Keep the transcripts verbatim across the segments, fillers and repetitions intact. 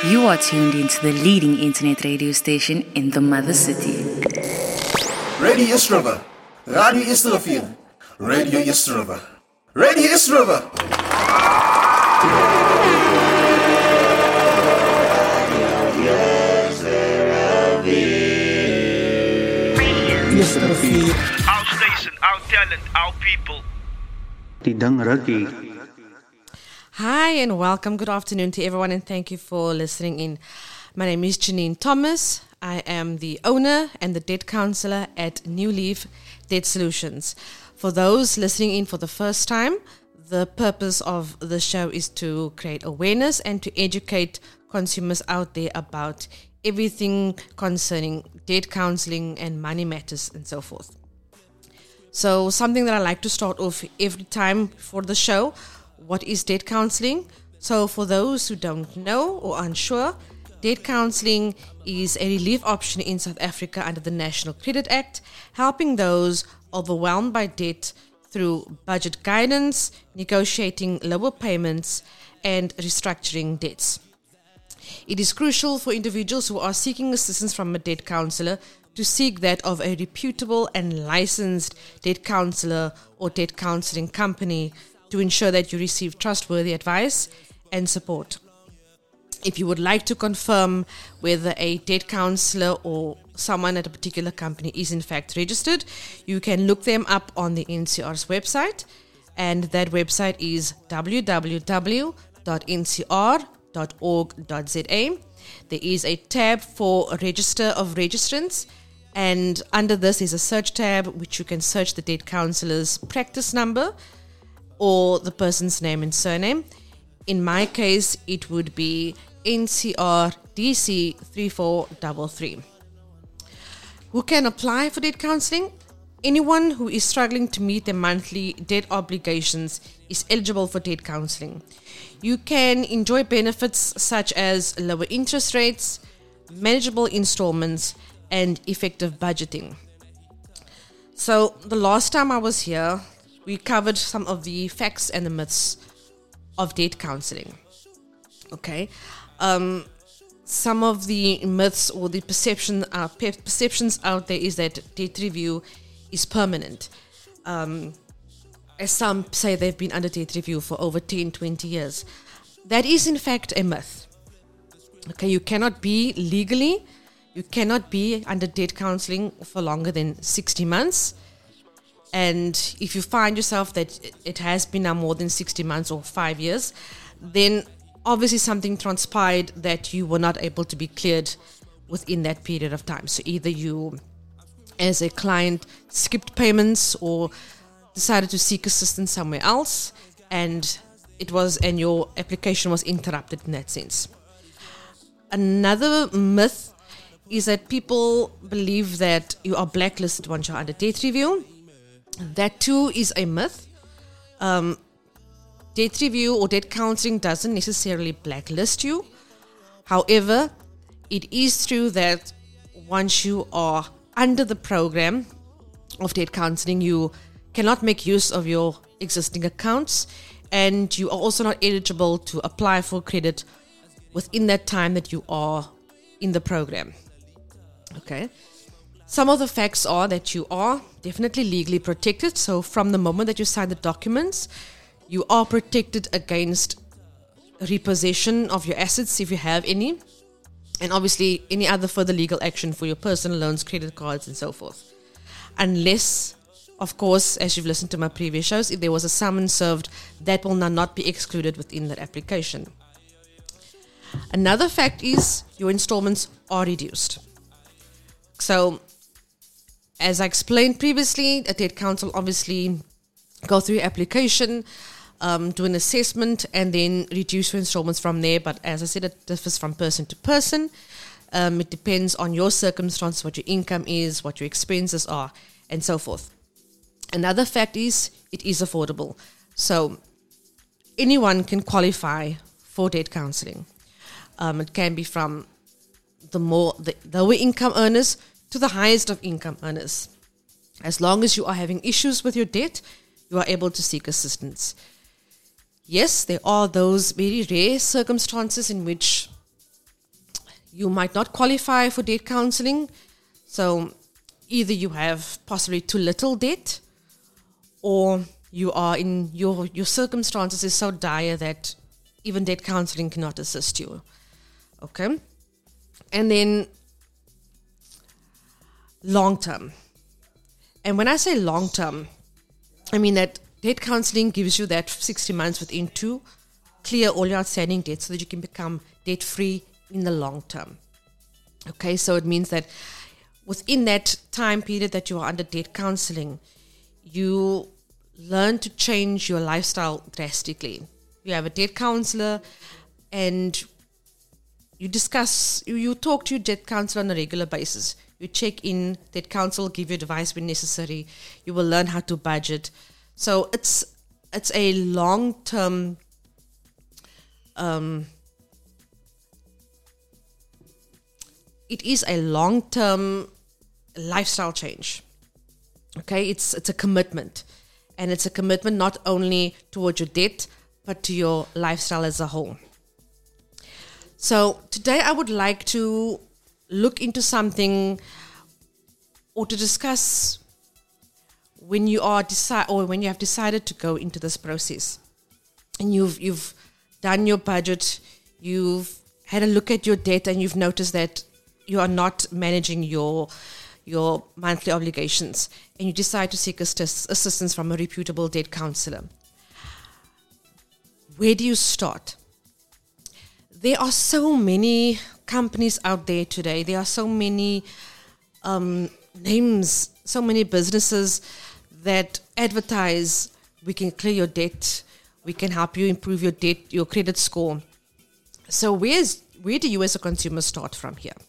You are tuned into the leading internet radio station in the mother city. Radio East River. Radio East River. Radio East River. Radio East River. Our station, our talent, our people. Tidang Ragi. Hi and welcome. Good afternoon to everyone and thank you for listening in. My name is Janine Thomas. I am the owner and the debt counselor at New Leaf Debt Solutions. For those listening in for the first time, the purpose of the show is to create awareness and to educate consumers out there about everything concerning debt counseling and money matters and so forth. So something that I like to start off every time for the show, what is debt counseling? So for those who don't know or unsure, debt counseling is a relief option in South Africa under the National Credit Act, helping those overwhelmed by debt through budget guidance, negotiating lower payments, and restructuring debts. It is crucial for individuals who are seeking assistance from a debt counselor to seek that of a reputable and licensed debt counselor or debt counseling company to ensure that you receive trustworthy advice and support. If you would like to confirm whether a debt counselor or someone at a particular company is in fact registered, you can look them up on the N C R's website, and that website is w w w dot n c r dot org dot z a. There is a tab for a register of registrants, and under this is a search tab which you can search the debt counselor's practice number or the person's name and surname. In my case, it would be N C R D C three four three three. Who can apply for debt counseling? Anyone who is struggling to meet their monthly debt obligations is eligible for debt counseling. You can enjoy benefits such as lower interest rates, manageable installments, and effective budgeting. So the last time I was here, we covered some of the facts and the myths of debt counseling. Okay, um, some of the myths or the perception uh, perceptions out there is that debt review is permanent. Um, as some say, they've been under debt review for over ten, twenty years. That is in fact a myth. Okay, you cannot be legally, you cannot be under debt counseling for longer than sixty months. And if you find yourself that it has been now more than sixty months or five years, then obviously something transpired that you were not able to be cleared within that period of time. So either you, as a client, skipped payments or decided to seek assistance somewhere else, and it was and your application was interrupted in that sense. Another myth is that people believe that you are blacklisted once you're under debt review. That too is a myth. Um, debt review or debt counseling doesn't necessarily blacklist you. However, it is true that once you are under the program of debt counseling, you cannot make use of your existing accounts, and you are also not eligible to apply for credit within that time that you are in the program. Okay. Some of the facts are that you are definitely legally protected. So from the moment that you sign the documents, you are protected against repossession of your assets if you have any, and obviously any other further legal action for your personal loans, credit cards, and so forth. Unless, of course, as you've listened to my previous shows, if there was a summons served, that will now not be excluded within that application. Another fact is your installments are reduced. So, as I explained previously, a debt counsel obviously go through your application, um, do an assessment, and then reduce your installments from there. But as I said, it differs from person to person. Um, it depends on your circumstance, what your income is, what your expenses are, and so forth. Another fact is it is affordable. So anyone can qualify for debt counseling. Um, it can be from the more the lower income earners to the highest of income earners. As long as you are having issues with your debt, you are able to seek assistance. Yes, there are those very rare circumstances in which you might not qualify for debt counseling. So either you have possibly too little debt, or you are in your your circumstances is so dire that even debt counseling cannot assist you. Okay? And then long term. And when I say long term, I mean that debt counseling gives you that sixty months within to clear all your outstanding debts so that you can become debt free in the long term. Okay, so it means that within that time period that you are under debt counseling, you learn to change your lifestyle drastically. You have a debt counselor and you discuss, you, you talk to your debt counselor on a regular basis. You check in, debt counsel will give you advice when necessary. You will learn how to budget. So it's it's a long-term um, it is a long-term lifestyle change. Okay, it's it's a commitment. And it's a commitment not only towards your debt, but to your lifestyle as a whole. So today I would like to look into something or to discuss when you are decide or when you have decided to go into this process. And you've you've done your budget, you've had a look at your debt, and you've noticed that you are not managing your your monthly obligations, and you decide to seek assist- assistance from a reputable debt counselor. Where do you start? There are so many companies out there today. There are so many um, names, so many businesses that advertise, we can clear your debt, we can help you improve your debt, your credit score. So where's, where do you as a consumer start from here?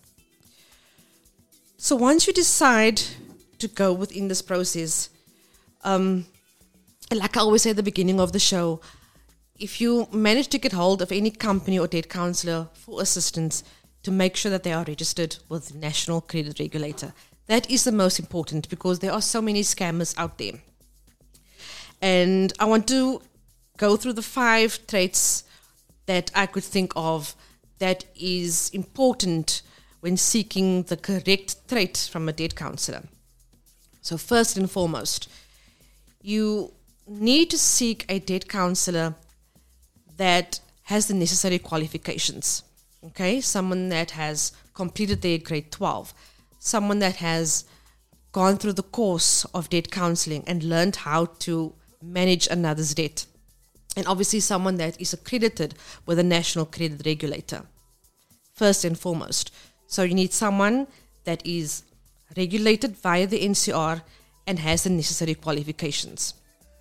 So once you decide to go within this process, um, like I always say at the beginning of the show, if you manage to get hold of any company or debt counselor for assistance, to make sure that they are registered with the National Credit Regulator. That is the most important, because there are so many scammers out there. And I want to go through the five traits that I could think of that is important when seeking the correct trait from a debt counselor. So first and foremost, you need to seek a debt counselor that has the necessary qualifications. Okay, someone that has completed their grade twelve, someone that has gone through the course of debt counseling and learned how to manage another's debt. And obviously someone that is accredited with a National Credit Regulator, first and foremost. So you need someone that is regulated via the N C R and has the necessary qualifications.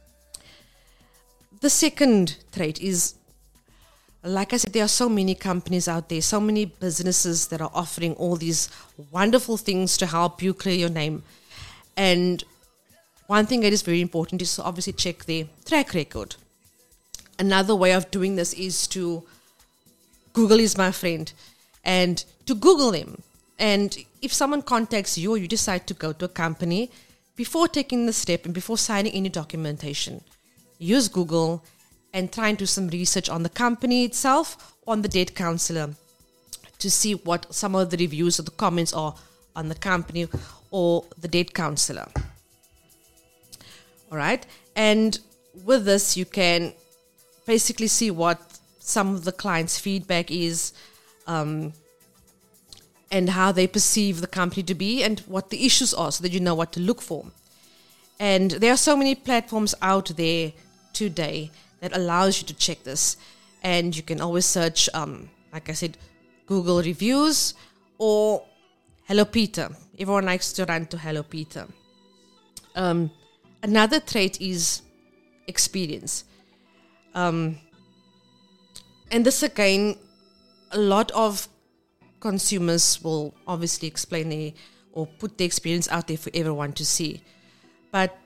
The second trait is, like I said, there are so many companies out there, so many businesses that are offering all these wonderful things to help you clear your name. And one thing that is very important is to obviously check their track record. Another way of doing this is to Google is my friend, and to Google them. And if someone contacts you or you decide to go to a company, before taking the step and before signing any documentation, use Google and try and do some research on the company itself, on the debt counselor, to see what some of the reviews or the comments are on the company or the debt counselor. All right. And with this, you can basically see what some of the clients' feedback is, um, and how they perceive the company to be and what the issues are, so that you know what to look for. And there are so many platforms out there today that allows you to check this. And you can always search, um, like I said, Google reviews or Hello Peter. Everyone likes to run to Hello Peter. Um, another trait is experience. Um, and this again, a lot of consumers will obviously explain their, or put the experience out there for everyone to see. But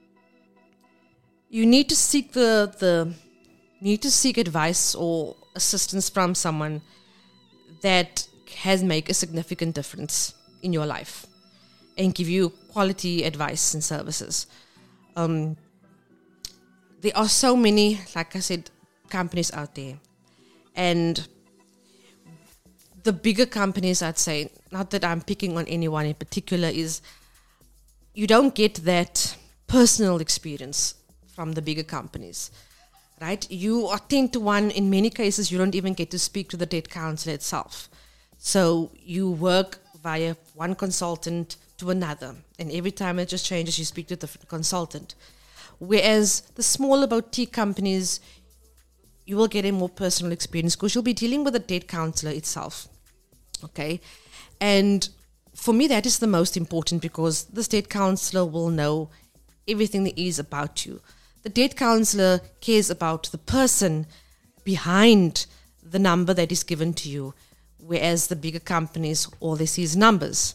you need to seek the the need to seek advice or assistance from someone that has made a significant difference in your life and give you quality advice and services. Um, there are so many, like I said, companies out there, and the bigger companies, I'd say, not that I'm picking on anyone in particular, is you don't get that personal experience from the bigger companies, right? You are ten to one. In many cases, you don't even get to speak to the debt counselor itself. So you work via one consultant to another, and every time it just changes, you speak to the consultant. Whereas the smaller boutique companies, you will get a more personal experience because you'll be dealing with the debt counselor itself, okay? And for me, that is the most important because the debt counselor will know everything there is about you. The debt counselor cares about the person behind the number that is given to you, whereas the bigger companies, all they see is numbers.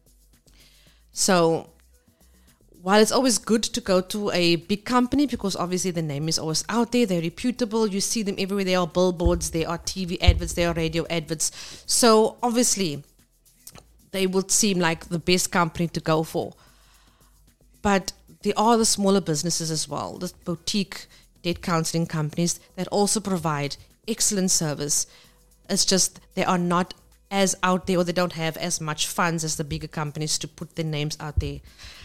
So while it's always good to go to a big company because obviously the name is always out there, they're reputable, you see them everywhere, there are billboards, there are T V adverts, there are radio adverts. So obviously they would seem like the best company to go for. But there are the smaller businesses as well, the boutique debt counseling companies that also provide excellent service. It's just they are not as out there, or they don't have as much funds as the bigger companies to put their names out there.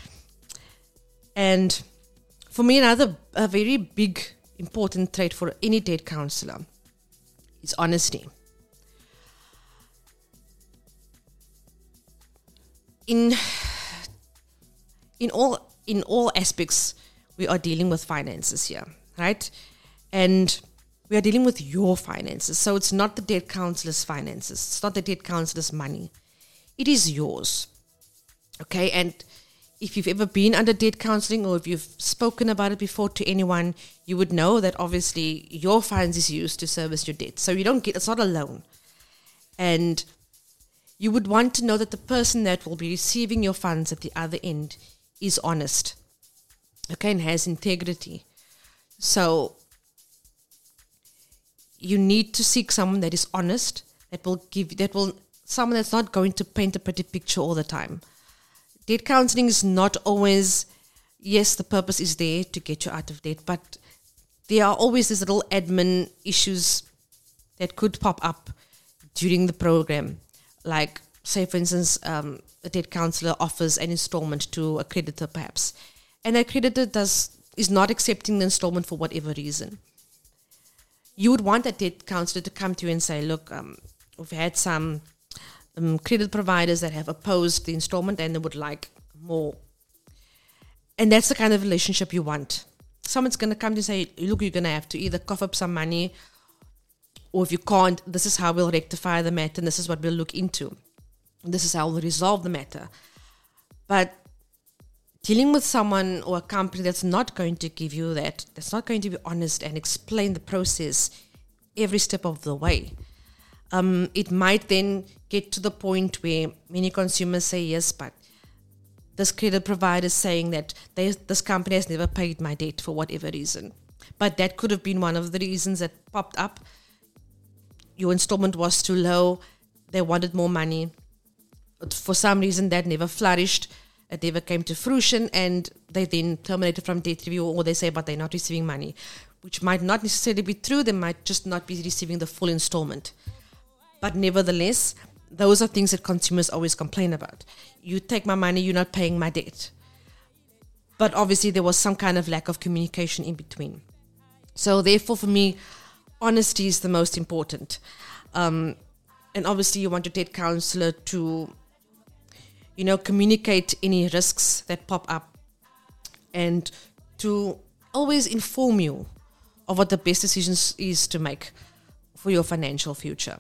And for me, another a very big, important trait for any debt counselor is honesty. In in all in all aspects, we are dealing with finances here, right? And we are dealing with your finances. So it's not the debt counselor's finances. It's not the debt counselor's money. It is yours. Okay? And if you've ever been under debt counseling or if you've spoken about it before to anyone, you would know that obviously your funds is used to service your debt. So you don't get, it's not a loan. And you would want to know that the person that will be receiving your funds at the other end is honest. Okay? And has integrity. So you need to seek someone that is honest, that will give, that will, someone that's not going to paint a pretty picture all the time. Debt counseling is not always, yes, the purpose is there to get you out of debt, but there are always these little admin issues that could pop up during the program. Like, say, for instance, um, a debt counselor offers an installment to a creditor, perhaps, and that creditor does is not accepting the installment for whatever reason. You would want that debt counselor to come to you and say, look, um, we've had some um, credit providers that have opposed the installment and they would like more. And that's the kind of relationship you want. Someone's going to come to you and say, look, you're going to have to either cough up some money, or if you can't, this is how we'll rectify the matter and this is what we'll look into. This is how we'll resolve the matter. But dealing with someone or a company that's not going to give you that, that's not going to be honest and explain the process every step of the way, um, it might then get to the point where many consumers say, yes, but this credit provider is saying that they, this company has never paid my debt for whatever reason. But that could have been one of the reasons that popped up. Your installment was too low. They wanted more money. But for some reason, that never flourished. It never came to fruition, and they then terminated from debt review, or they say, but they're not receiving money, which might not necessarily be true. They might just not be receiving the full installment. But nevertheless, those are things that consumers always complain about. You take my money, you're not paying my debt. But obviously, there was some kind of lack of communication in between. So therefore, for me, honesty is the most important. Um, and obviously, you want your debt counselor to, you know, communicate any risks that pop up and to always inform you of what the best decisions is to make for your financial future.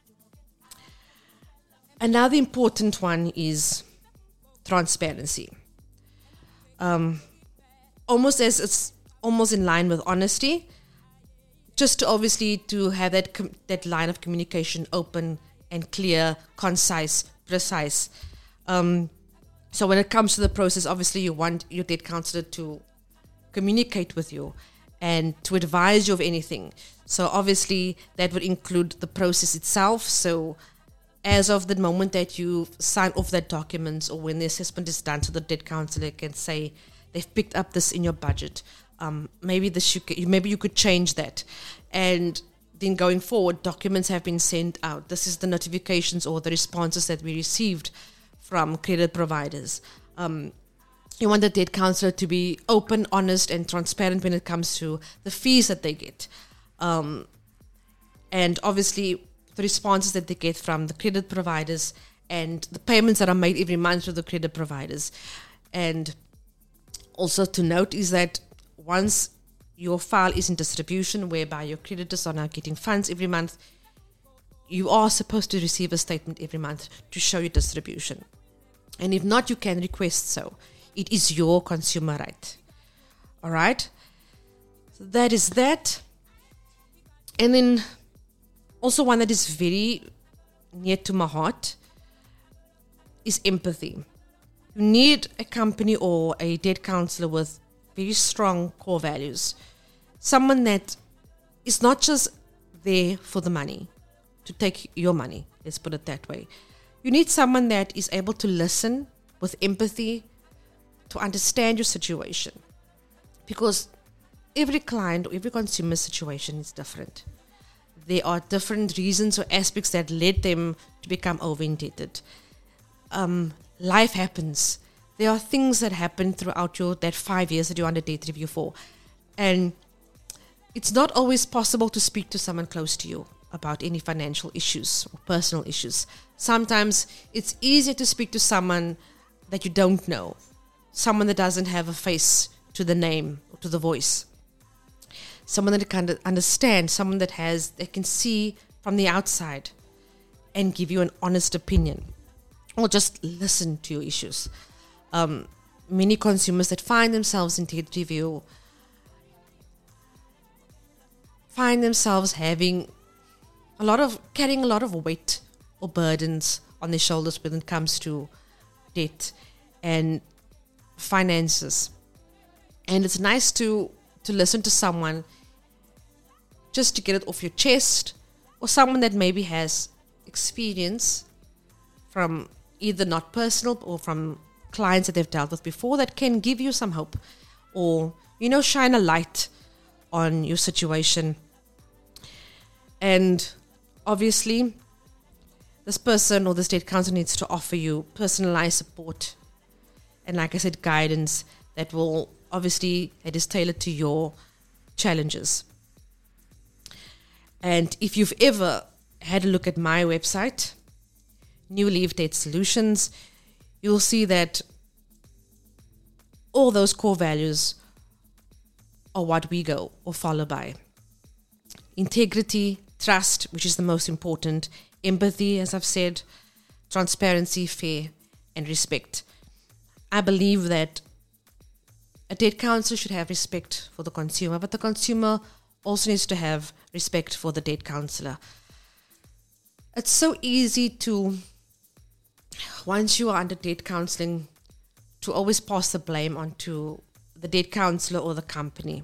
Another important one is transparency. Um, almost as it's almost in line with honesty, just to obviously to have that com- that line of communication open and clear, concise, precise. Um, so when it comes to the process, obviously you want your debt counselor to communicate with you and to advise you of anything. So obviously that would include the process itself. So as of the moment that you sign off that document, or when the assessment is done, so the debt counselor can say they've picked up this in your budget. Um, maybe this you could, maybe you could change that, and then going forward, documents have been sent out. This is the notifications or the responses that we received from credit providers. Um, you want the debt counselor to be open, honest, and transparent when it comes to the fees that they get. Um, and obviously, the responses that they get from the credit providers and the payments that are made every month to the credit providers. And also to note is that once your file is in distribution, whereby your creditors are now getting funds every month, you are supposed to receive a statement every month to show your distribution. And if not, you can request so. It is your consumer right. All right? So that is that. And then also one that is very near to my heart is empathy. You need a company or a debt counselor with very strong core values. Someone that is not just there for the money, to take your money, let's put it that way. You need someone that is able to listen with empathy, to understand your situation. Because every client or every consumer situation is different. There are different reasons or aspects that led them to become over-indebted. Um, life happens. There are things that happen throughout your that five years that you're under debt review for. And it's not always possible to speak to someone close to you about any financial issues or personal issues. Sometimes it's easier to speak to someone that you don't know, someone that doesn't have a face to the name or to the voice, someone that can understand, someone that has that can see from the outside and give you an honest opinion, or just listen to your issues. Um, many consumers that find themselves in debt review find themselves having a lot of carrying a lot of weight or burdens on their shoulders when it comes to debt and finances. And it's nice to to listen to someone just to get it off your chest, or someone that maybe has experience from either not personal or from clients that they've dealt with before, that can give you some hope or, you know, shine a light on your situation. And obviously, this person or this debt counselor needs to offer you personalized support and, like I said, guidance that will obviously, that is tailored to your challenges. And if you've ever had a look at my website, New Leaf Debt Solutions, you'll see that all those core values are what we go or follow by. Integrity, trust, which is the most important, empathy, as I've said, transparency, fair, and respect. I believe that a debt counselor should have respect for the consumer, but the consumer also needs to have respect for the debt counselor. It's so easy to, once you are under debt counseling, to always pass the blame onto the debt counselor or the company.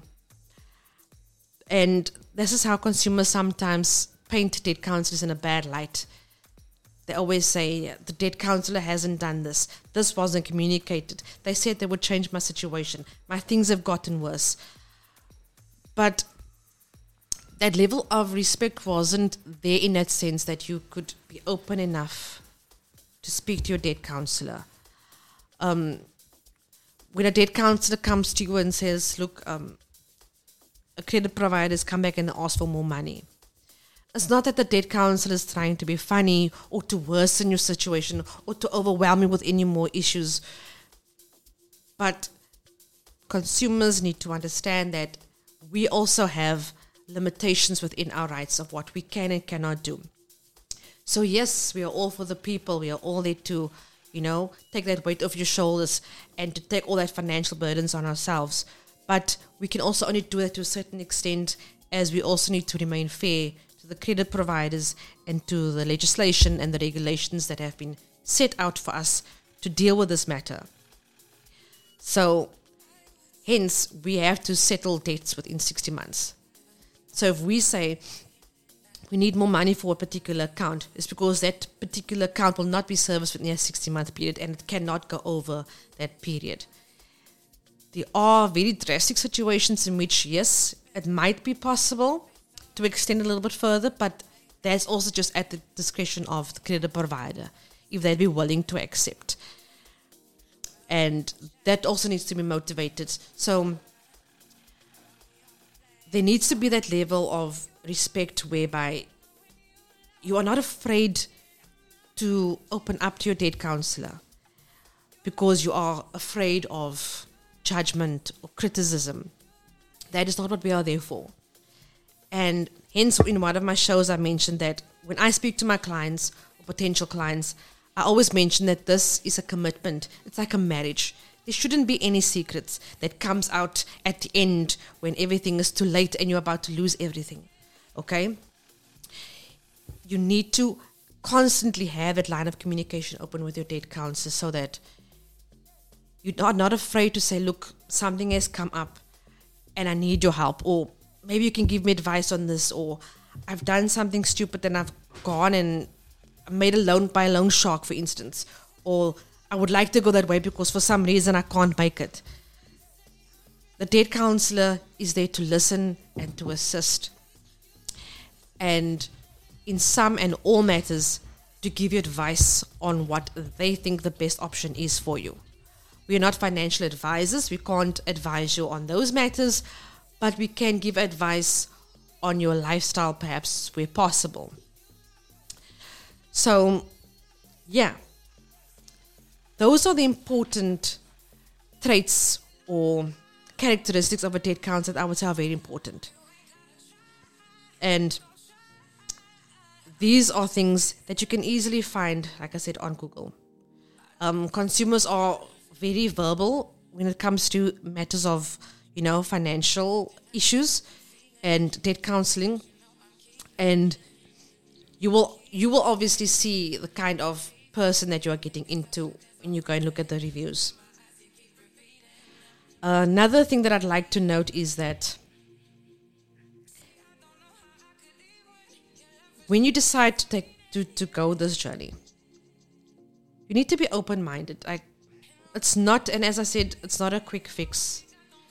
And this is how consumers sometimes paint debt counselors in a bad light. They always say, the debt counselor hasn't done this. This wasn't communicated. They said they would change my situation. My things have gotten worse. But that level of respect wasn't there in that sense that you could be open enough to speak to your debt counselor. Um, when a debt counselor comes to you and says, look, um, a credit provider has come back and asked for more money. It's not that the debt counselor is trying to be funny or to worsen your situation or to overwhelm you with any more issues. But consumers need to understand that we also have limitations within our rights of what we can and cannot do. So yes, we are all for the people. We are all there to, you know, take that weight off your shoulders and to take all that financial burdens on ourselves. But we can also only do that to a certain extent, as we also need to remain fair to the credit providers and to the legislation and the regulations that have been set out for us to deal with this matter. So, hence, we have to settle debts within sixty months. So if we say we need more money for a particular account, it's because that particular account will not be serviced within a sixty-month period and it cannot go over that period. There are very drastic situations in which, yes, it might be possible to extend a little bit further, but that's also just at the discretion of the credit provider, if they'd be willing to accept. And that also needs to be motivated. So there needs to be that level of respect whereby you are not afraid to open up to your debt counselor because you are afraid of judgment or criticism. That is not what we are there for. And hence, in one of my shows, I mentioned that when I speak to my clients or potential clients, I always mention that this is a commitment. It's like a marriage. There shouldn't be any secrets that comes out at the end when everything is too late and you're about to lose everything. Okay? You need to constantly have that line of communication open with your debt counselor so that you're not, not afraid to say, look, something has come up and I need your help. Or maybe you can give me advice on this. Or I've done something stupid and I've gone and made a loan by a loan shark, for instance. Or I would like to go that way because for some reason I can't make it. The debt counselor is there to listen and to assist. And in some and all matters, to give you advice on what they think the best option is for you. We are not financial advisors. We can't advise you on those matters, but we can give advice on your lifestyle, perhaps, where possible. So, yeah, those are the important traits or characteristics of a debt counselor that I would say are very important. And these are things that you can easily find, like I said, on Google. Um, consumers are very verbal when it comes to matters of, you know, financial issues and debt counseling. And you will you will obviously see the kind of person that you are getting into when you go and look at the reviews. Another thing that I'd like to note is that when you decide to take to, to go this journey, you need to be open-minded. Like, it's not, and as I said, it's not a quick fix.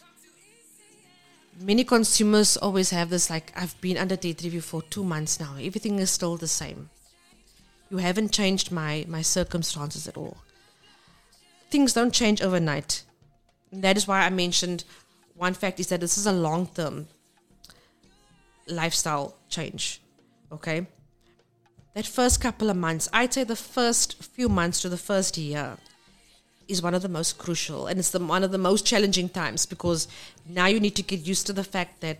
Many consumers always have this, like, I've been under debt review for two months now. Everything is still the same. You haven't changed my, my circumstances at all. Things don't change overnight. And that is why I mentioned one fact is that this is a long-term lifestyle change. Okay? That first couple of months, I'd say the first few months to the first year is one of the most crucial, and it's the, one of the most challenging times because now you need to get used to the fact that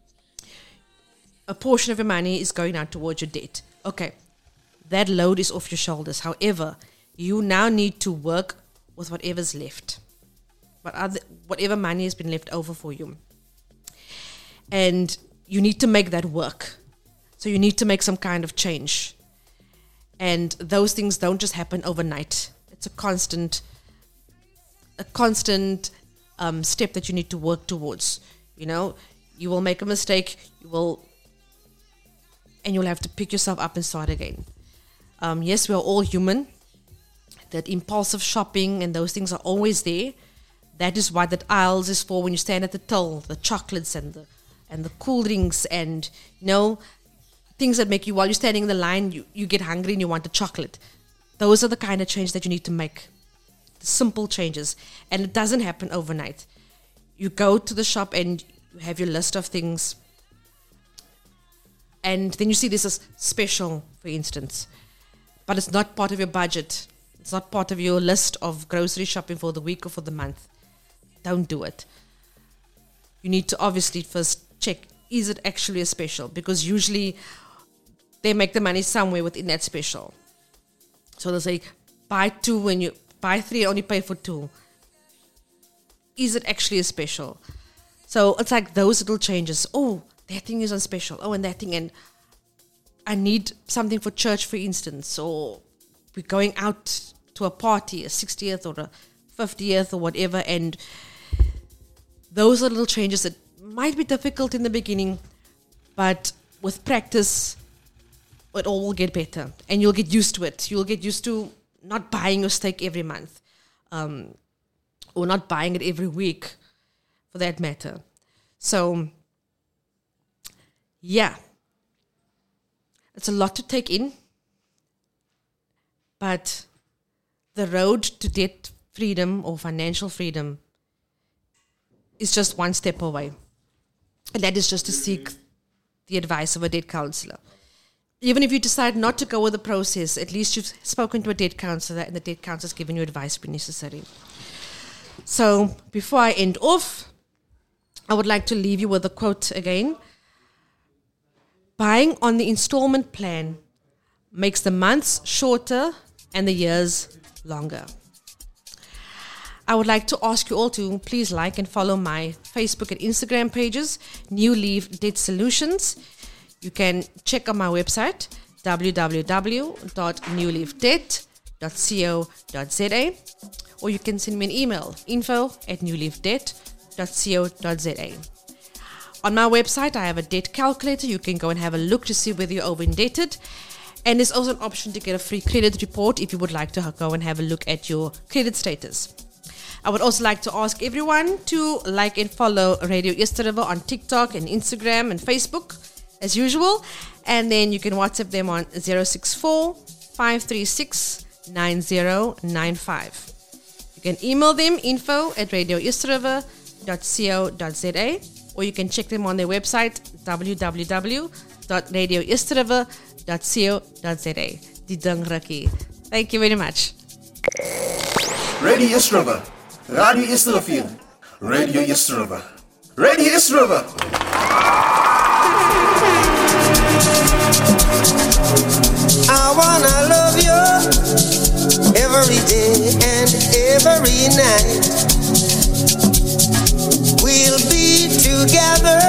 a portion of your money is going out towards your debt. Okay, that load is off your shoulders. However, you now need to work with whatever's left, what other, whatever money has been left over for you. And you need to make that work. So you need to make some kind of change. And those things don't just happen overnight. It's a constant a constant um, step that you need to work towards. You know, you will make a mistake, you will, and you'll have to pick yourself up and start again. Um, yes, we are all human. That impulsive shopping and those things are always there. That is why that aisles is for when you stand at the till, the chocolates and the and the cool drinks and, you know, things that make you, while you're standing in the line, you, you get hungry and you want a chocolate. Those are the kind of change that you need to make. The simple changes. And it doesn't happen overnight. You go to the shop and you have your list of things. And then you see this as special, for instance. But it's not part of your budget. It's not part of your list of grocery shopping for the week or for the month. Don't do it. You need to obviously first check, is it actually a special? Because usually they make the money somewhere within that special. So they'll say, buy two when you buy three, only pay for two. Is it actually a special? So it's like those little changes. Oh, that thing is on special. Oh, and that thing. And I need something for church, for instance. Or we're going out to a party, a sixtieth or a fiftieth or whatever. And those are little changes that might be difficult in the beginning, but with practice, it all will get better. And you'll get used to it. You'll get used to not buying your steak every month. Um, or not buying it every week, for that matter. So, yeah, It's a lot to take in. But the road to debt freedom or financial freedom is just one step away. And that is just to seek the advice of a debt counselor. Even if you decide not to go with the process, at least you've spoken to a debt counselor and the debt counselor has given you advice when necessary. So before I end off, I would like to leave you with a quote again. Buying on the installment plan makes the months shorter and the years longer. I would like to ask you all to please like and follow my Facebook and Instagram pages, New Leaf Debt Solutions. You can check out my website, w w w dot new leaf debt dot co dot z a, or you can send me an email, info at new leaf debt dot co dot z a. On my website, I have a debt calculator. You can go and have a look to see whether you're over indebted. And there's also an option to get a free credit report if you would like to go and have a look at your credit status. I would also like to ask everyone to like and follow Radio Easter River on TikTok and Instagram and Facebook, as usual. And then you can WhatsApp them on zero six four, five three six, nine zero nine five. You can email them, info at radio easter river dot co dot z a, or you can check them on their website, w w w dot radio easter river dot co dot z a. Didang Raki. Thank you very much. Radio Easter River. Radio Easter River. Radio Easter River. Radio Easter River. I wanna love you every day and every night. We'll be together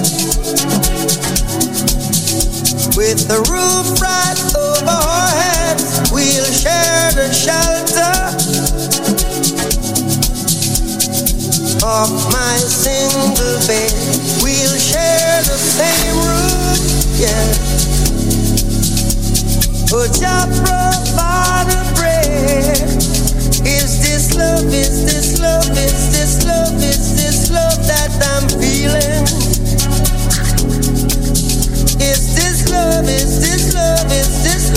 with the roof right over our heads. We'll share the shelter of my single bed. We'll share the same room, yeah. Oh, Jah provide a bread. Is this love, is this love, is this love, is this love that I'm feeling? Is this love, is this love, is this